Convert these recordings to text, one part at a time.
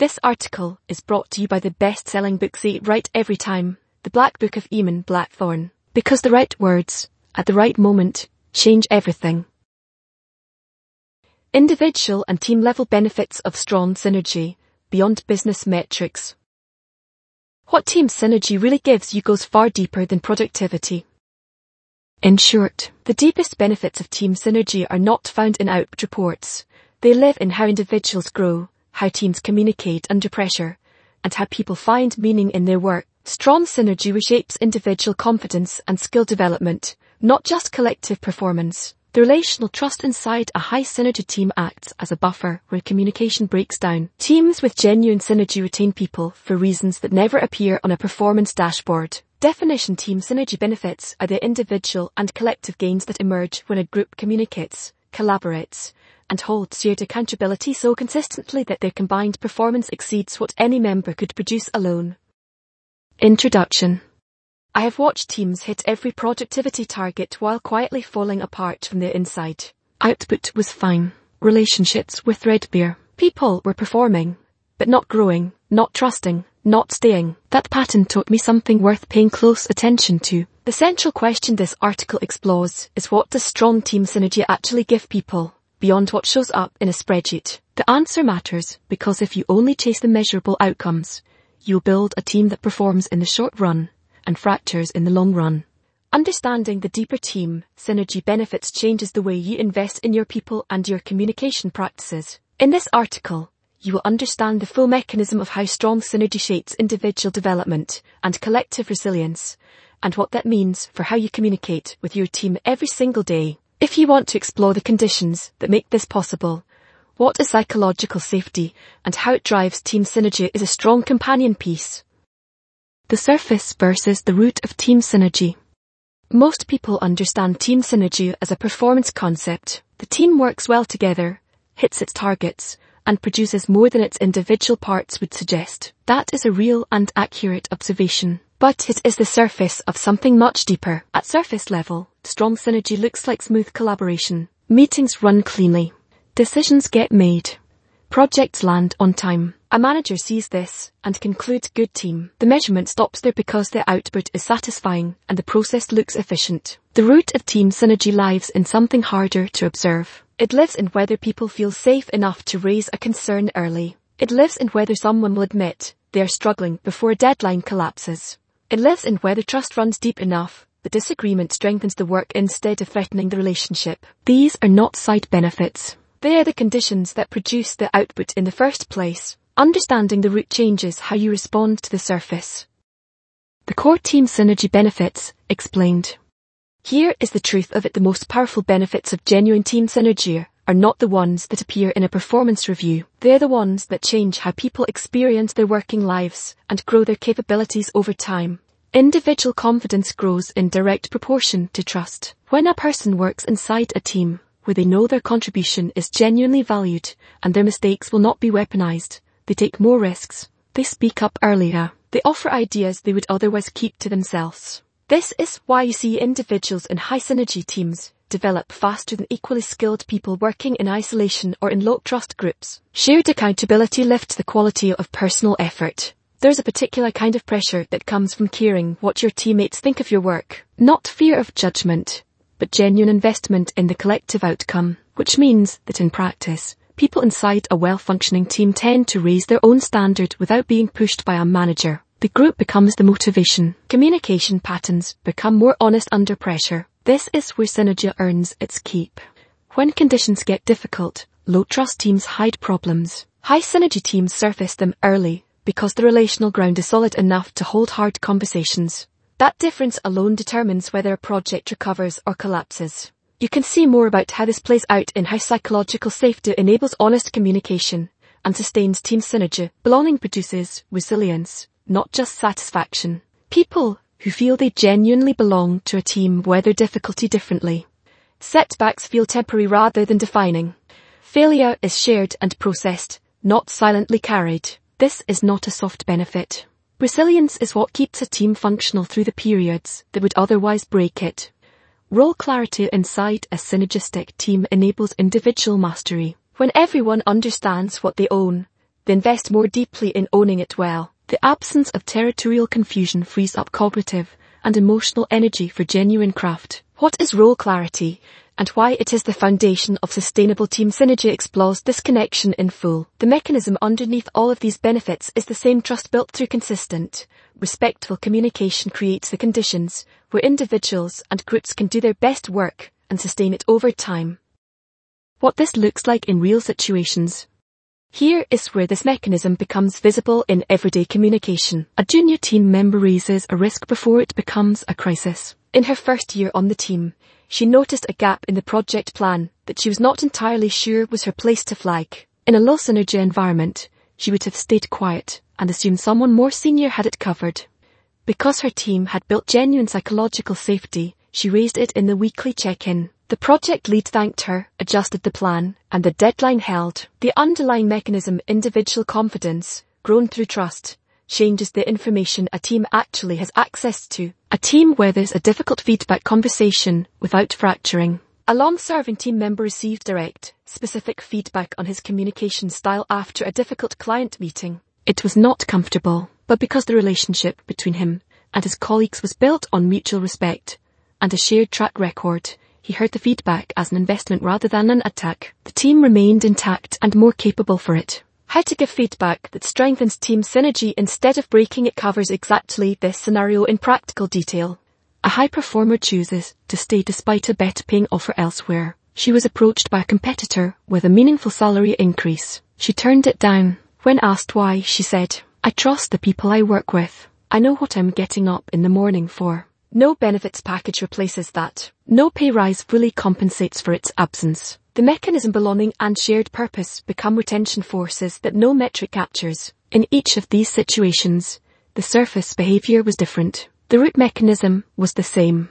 This article is brought to you by the best-selling book Say It Right Every Time, The Black Book of Eamon Blackthorne. Because the right words, at the right moment, change everything. Individual and team-level benefits of strong synergy, beyond business metrics. What team synergy really gives you goes far deeper than productivity. In short, the deepest benefits of team synergy are not found in output reports. They live in how individuals grow, how teams communicate under pressure, and how people find meaning in their work. Strong synergy reshapes individual confidence and skill development, not just collective performance. The relational trust inside a high synergy team acts as a buffer where communication breaks down. Teams with genuine synergy retain people for reasons that never appear on a performance dashboard. Definition: team synergy benefits are the individual and collective gains that emerge when a group communicates, collaborates, and holds shared accountability so consistently that their combined performance exceeds what any member could produce alone. Introduction. I have watched teams hit every productivity target while quietly falling apart from the inside. Output was fine. Relationships were threadbare. People were performing, but not growing, not trusting, not staying. That pattern taught me something worth paying close attention to. The central question this article explores is, what does strong team synergy actually give people, beyond what shows up in a spreadsheet? The answer matters, because if you only chase the measurable outcomes, you'll build a team that performs in the short run and fractures in the long run. Understanding the deeper team synergy benefits changes the way you invest in your people and your communication practices. In this article, you will understand the full mechanism of how strong synergy shapes individual development and collective resilience, and what that means for how you communicate with your team every single day. If you want to explore the conditions that make this possible, what is psychological safety, and how it drives team synergy is a strong companion piece. The surface versus the root of team synergy. Most people understand team synergy as a performance concept. The team works well together, hits its targets, and produces more than its individual parts would suggest. That is a real and accurate observation. But it is the surface of something much deeper. At surface level, strong synergy looks like smooth collaboration. Meetings run cleanly. Decisions get made. Projects land on time. A manager sees this and concludes good team. The measurement stops there because the output is satisfying and the process looks efficient. The root of team synergy lies in something harder to observe. It lives in whether people feel safe enough to raise a concern early. It lives in whether someone will admit they are struggling before a deadline collapses. It lives in whether trust runs deep enough that disagreement strengthens the work instead of threatening the relationship. These are not side benefits. They are the conditions that produce the output in the first place. Understanding the root changes how you respond to the surface. The core team synergy benefits, explained. Here is the truth of it: the most powerful benefits of genuine team synergy are not the ones that appear in a performance review. They're the ones that change how people experience their working lives and grow their capabilities over time. Individual confidence grows in direct proportion to trust. When a person works inside a team where they know their contribution is genuinely valued and their mistakes will not be weaponized, they take more risks. They speak up earlier. They offer ideas they would otherwise keep to themselves. This is why you see individuals in high synergy teams develop faster than equally skilled people working in isolation or in low trust groups. Shared accountability lifts the quality of personal effort. There's a particular kind of pressure that comes from caring what your teammates think of your work. Not fear of judgment, but genuine investment in the collective outcome, which means that in practice, people inside a well-functioning team tend to raise their own standard without being pushed by a manager. The group becomes the motivation. Communication patterns become more honest under pressure. This is where synergy earns its keep. When conditions get difficult, low-trust teams hide problems. High synergy teams surface them early because the relational ground is solid enough to hold hard conversations. That difference alone determines whether a project recovers or collapses. You can see more about how this plays out in how psychological safety enables honest communication and sustains team synergy. Belonging produces resilience, not just satisfaction. People who feel they genuinely belong to a team weather difficulty differently. Setbacks feel temporary rather than defining. Failure is shared and processed, not silently carried. This is not a soft benefit. Resilience is what keeps a team functional through the periods that would otherwise break it. Role clarity inside a synergistic team enables individual mastery. When everyone understands what they own, they invest more deeply in owning it well. The absence of territorial confusion frees up cognitive and emotional energy for genuine craft. What is role clarity, and why it is the foundation of sustainable team synergy explores this connection in full. The mechanism underneath all of these benefits is the same: trust built through consistent, respectful communication creates the conditions where individuals and groups can do their best work and sustain it over time. What this looks like in real situations. Here is where this mechanism becomes visible in everyday communication. A junior team member raises a risk before it becomes a crisis. In her first year on the team, she noticed a gap in the project plan that she was not entirely sure was her place to flag. In a low synergy environment, she would have stayed quiet and assumed someone more senior had it covered. Because her team had built genuine psychological safety, she raised it in the weekly check-in. The project lead thanked her, adjusted the plan, and the deadline held. The underlying mechanism, individual confidence, grown through trust, changes the information a team actually has access to. A team weathers a difficult feedback conversation without fracturing. A long-serving team member received direct, specific feedback on his communication style after a difficult client meeting. It was not comfortable, but because the relationship between him and his colleagues was built on mutual respect and a shared track record, he heard the feedback as an investment rather than an attack. The team remained intact and more capable for it. How to give feedback that strengthens team synergy instead of breaking it covers exactly this scenario in practical detail. A high performer chooses to stay despite a better-paying offer elsewhere. She was approached by a competitor with a meaningful salary increase. She turned it down. When asked why, she said, "I trust the people I work with. I know what I'm getting up in the morning for." No benefits package replaces that. No pay rise fully compensates for its absence. The mechanism belonging and shared purpose become retention forces that no metric captures. In each of these situations, the surface behavior was different. The root mechanism was the same.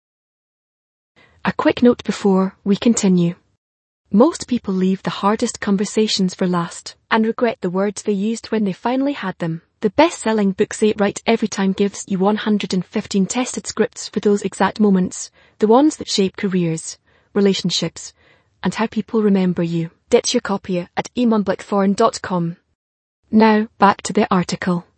A quick note before we continue. Most people leave the hardest conversations for last and regret the words they used when they finally had them. The best-selling book Say It Right Every Time gives you 115 tested scripts for those exact moments, the ones that shape careers, relationships, and how people remember you. Get your copy at emonblackthorn.com. Now, back to the article.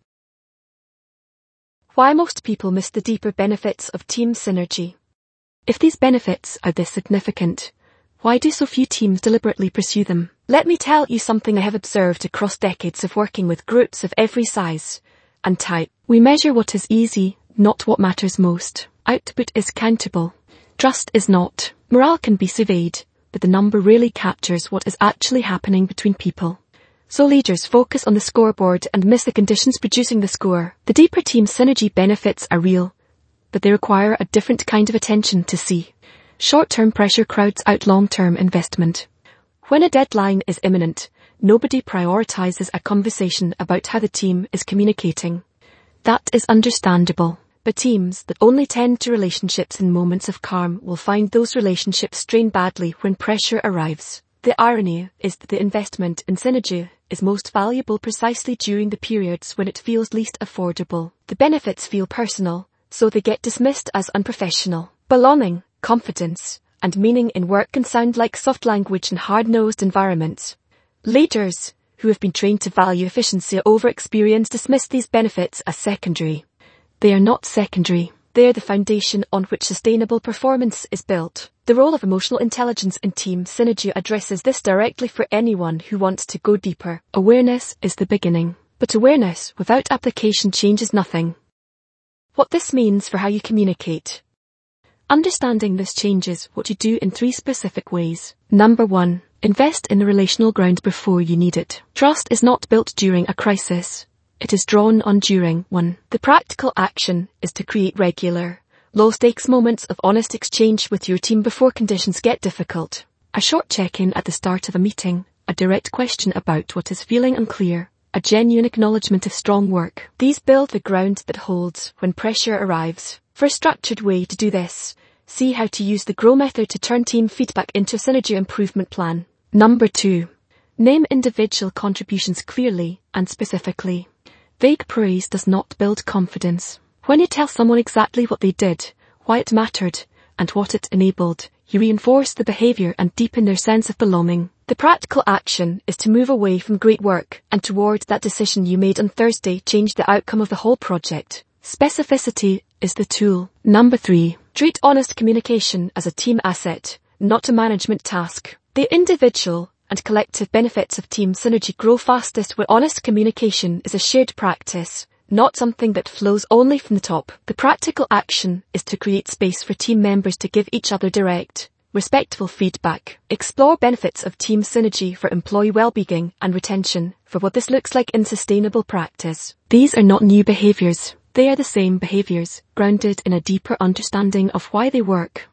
Why most people miss the deeper benefits of team synergy. If these benefits are this significant, why do so few teams deliberately pursue them? Let me tell you something I have observed across decades of working with groups of every size and type. We measure what is easy, not what matters most. Output is countable. Trust is not. Morale can be surveyed, but the number rarely captures what is actually happening between people. So leaders focus on the scoreboard and miss the conditions producing the score. The deeper team synergy benefits are real, but they require a different kind of attention to see. Short-term pressure crowds out long-term investment. When a deadline is imminent, nobody prioritizes a conversation about how the team is communicating. That is understandable. But teams that only tend to relationships in moments of calm will find those relationships strain badly when pressure arrives. The irony is that the investment in synergy is most valuable precisely during the periods when it feels least affordable. The benefits feel personal, so they get dismissed as unprofessional. Belonging, confidence, and meaning in work can sound like soft language in hard-nosed environments. Leaders, who have been trained to value efficiency over experience, dismiss these benefits as secondary. They are not secondary. They are the foundation on which sustainable performance is built. The role of emotional intelligence in team synergy addresses this directly for anyone who wants to go deeper. Awareness is the beginning, but awareness without application changes nothing. What this means for how you communicate. Understanding this changes what you do in 3 specific ways. Number 1. Invest in the relational ground before you need it. Trust is not built during a crisis. It is drawn on during one. The practical action is to create regular, low-stakes moments of honest exchange with your team before conditions get difficult. A short check-in at the start of a meeting, a direct question about what is feeling unclear, a genuine acknowledgement of strong work. These build the ground that holds when pressure arrives. For a structured way to do this, see how to use the GROW method to turn team feedback into a synergy improvement plan. Number 2. Name individual contributions clearly and specifically. Vague praise does not build confidence. When you tell someone exactly what they did, why it mattered, and what it enabled, you reinforce the behavior and deepen their sense of belonging. The practical action is to move away from great work and toward that decision you made on Thursday change the outcome of the whole project. Specificity is the tool. Number 3. Treat honest communication as a team asset, not a management task. The individual and collective benefits of team synergy grow fastest where honest communication is a shared practice, not something that flows only from the top. The practical action is to create space for team members to give each other direct, respectful feedback. Explore benefits of team synergy for employee well-being and retention for what this looks like in sustainable practice. These are not new behaviors. They are the same behaviors, grounded in a deeper understanding of why they work.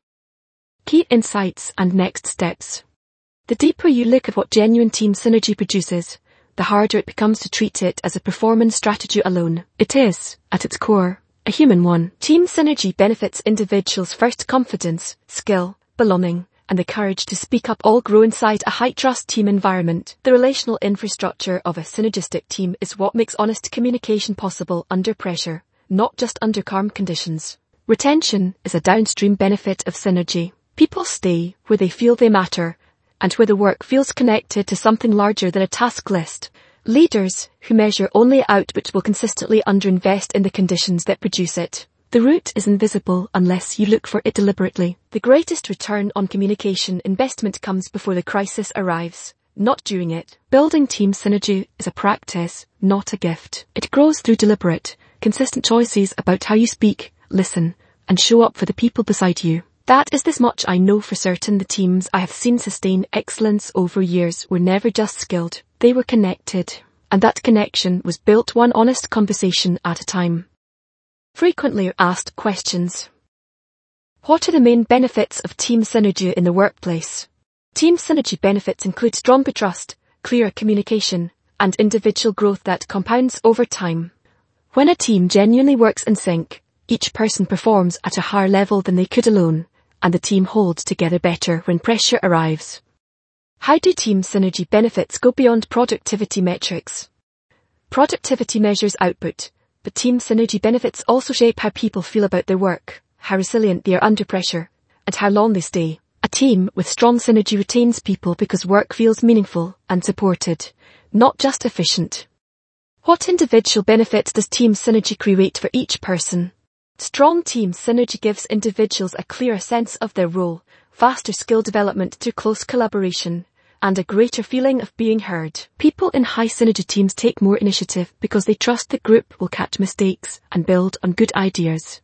Key insights and next steps. The deeper you look at what genuine team synergy produces, the harder it becomes to treat it as a performance strategy alone. It is, at its core, a human one. Team synergy benefits individuals' first confidence, skill, belonging, and the courage to speak up all grow inside a high-trust team environment. The relational infrastructure of a synergistic team is what makes honest communication possible under pressure, not just under calm conditions. Retention is a downstream benefit of synergy. People stay where they feel they matter, and where the work feels connected to something larger than a task list. Leaders who measure only output will consistently underinvest in the conditions that produce it. The root is invisible unless you look for it deliberately. The greatest return on communication investment comes before the crisis arrives, not during it. Building team synergy is a practice, not a gift. It grows through deliberate, consistent choices about how you speak, listen, and show up for the people beside you. That is this much I know for certain. The teams I have seen sustain excellence over years were never just skilled. They were connected. And that connection was built one honest conversation at a time. Frequently asked questions. What are the main benefits of team synergy in the workplace? Team synergy benefits include stronger trust, clearer communication, and individual growth that compounds over time. When a team genuinely works in sync, each person performs at a higher level than they could alone, and the team holds together better when pressure arrives. How do team synergy benefits go beyond productivity metrics? Productivity measures output, but team synergy benefits also shape how people feel about their work, how resilient they are under pressure, and how long they stay. A team with strong synergy retains people because work feels meaningful and supported, not just efficient. What individual benefits does team synergy create for each person? Strong team synergy gives individuals a clearer sense of their role, faster skill development through close collaboration, and a greater feeling of being heard. People in high synergy teams take more initiative because they trust the group will catch mistakes and build on good ideas.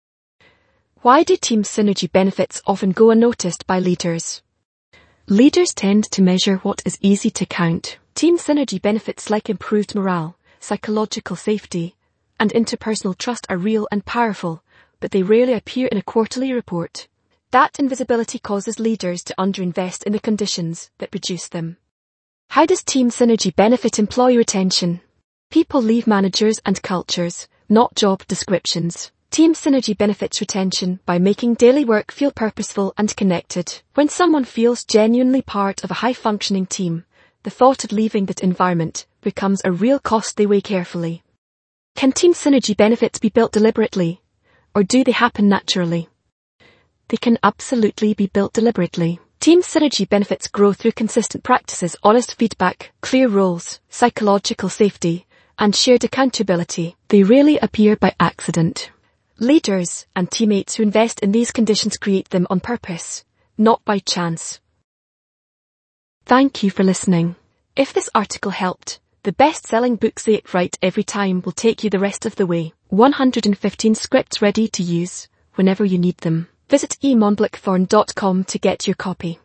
Why do team synergy benefits often go unnoticed by leaders? Leaders tend to measure what is easy to count. Team synergy benefits like improved morale, psychological safety, and interpersonal trust are real and powerful, but they rarely appear in a quarterly report. That invisibility causes leaders to underinvest in the conditions that produce them. How does team synergy benefit employee retention? People leave managers and cultures, not job descriptions. Team synergy benefits retention by making daily work feel purposeful and connected. When someone feels genuinely part of a high-functioning team, the thought of leaving that environment becomes a real cost they weigh carefully. Can team synergy benefits be built deliberately, or do they happen naturally? They can absolutely be built deliberately. Team synergy benefits grow through consistent practices, honest feedback, clear roles, psychological safety, and shared accountability. They rarely appear by accident. Leaders and teammates who invest in these conditions create them on purpose, not by chance. Thank you for listening. If this article helped, the best-selling book Say It Right Every Time will take you the rest of the way. 115 scripts ready to use whenever you need them. Visit emonblackthorn.com to get your copy.